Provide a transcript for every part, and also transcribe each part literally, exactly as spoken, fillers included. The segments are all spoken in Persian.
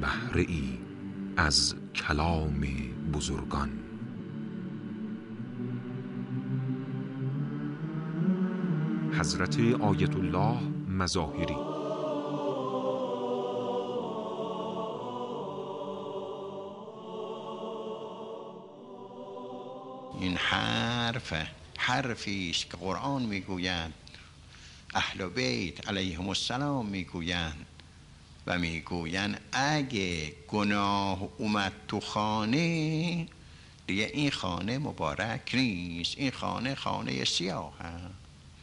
بهره ای از کلام بزرگان. حضرت آیت الله مظاهری. این حرف حرفی است که قرآن میگوید، اهل بیت علیهم السلام میگویند و میگویند اگه گناه اومد تو خانه دیگه این خانه مبارک نیست، این خانه خانه سیاه هست.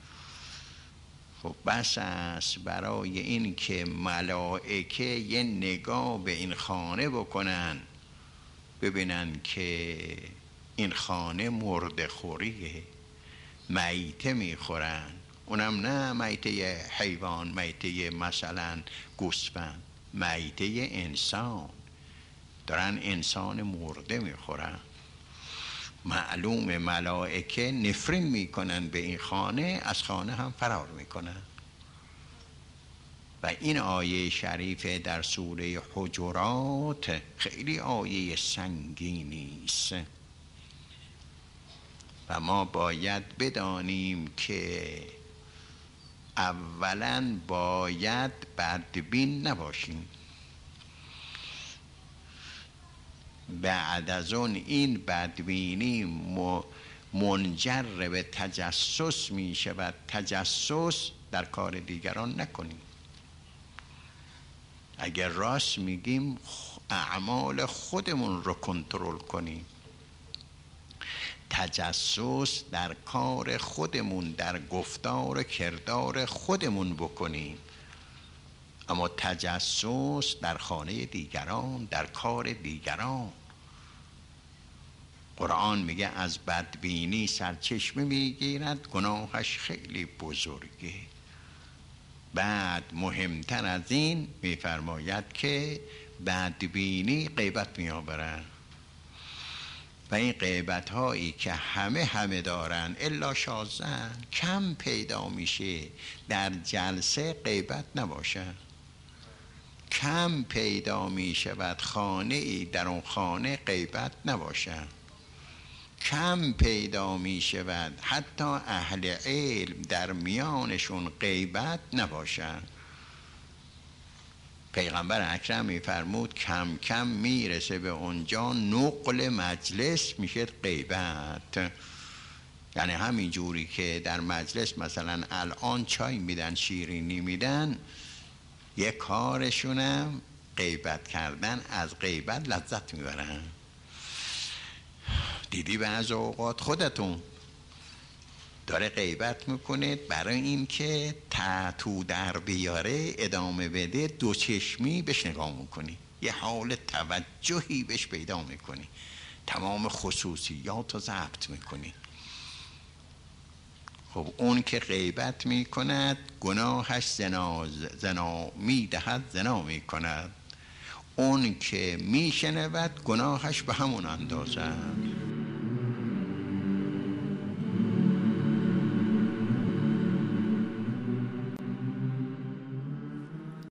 خب بس است برای این که ملائکه یه نگاه به این خانه بکنن، ببینن که این خانه مرده خوریه، میته میخورن، اونم نه میته حیوان، میته مثلا گوسفند، میته انسان، دارن انسان مرده میخورن. معلوم ملائکه نفرین میکنن به این خانه، از خانه هم فرار میکنن. و این آیه شریفه در سوره حجرات خیلی آیه سنگینی است و ما باید بدانیم که اولا باید بدبین نباشیم، بعد از اون این بدبینی منجر به تجسس می شود. تجسس در کار دیگران نکنیم. اگر راست میگیم اعمال خودمون رو کنترل کنیم، تجسس در کار خودمون، در گفتار و کردار خودمون بکنیم، اما تجسس در خانه دیگران، در کار دیگران. قرآن میگه از بدبینی سرچشمه میگیرد، گناهش خیلی بزرگه. بعد مهمتر از این میفرماید که بدبینی غیبت میآورد و این غیبت هایی که همه همه دارن الا شاذن، کم پیدا میشه در جلسه غیبت نباشه. کم پیدا میشود خانه ای در اون خانه غیبت نباشه. کم پیدا می شود حتی اهل علم در میانشون غیبت نباشه. پیغمبر اکرم می فرمود کم کم میرسه به اونجا نقل مجلس میشه غیبت. یعنی همین جوری که در مجلس مثلا الان چای میدن، شیرینی میدن، یک کارشونم غیبت کردن، از غیبت لذت میبرن. دیدی بعض اوقات خودتون داره غیبت میکنه برای این که تاتو در بیاره ادامه بده، دو چشمی بهش نگاه میکنی، یه حال توجهی بهش پیدا میکنی، تمام خصوصیات رو ضبط میکنی. خب اون که غیبت میکند گناهش زنا زنا میدهد، زنا میکند. اون که میشنود گناهش به همون اندازه.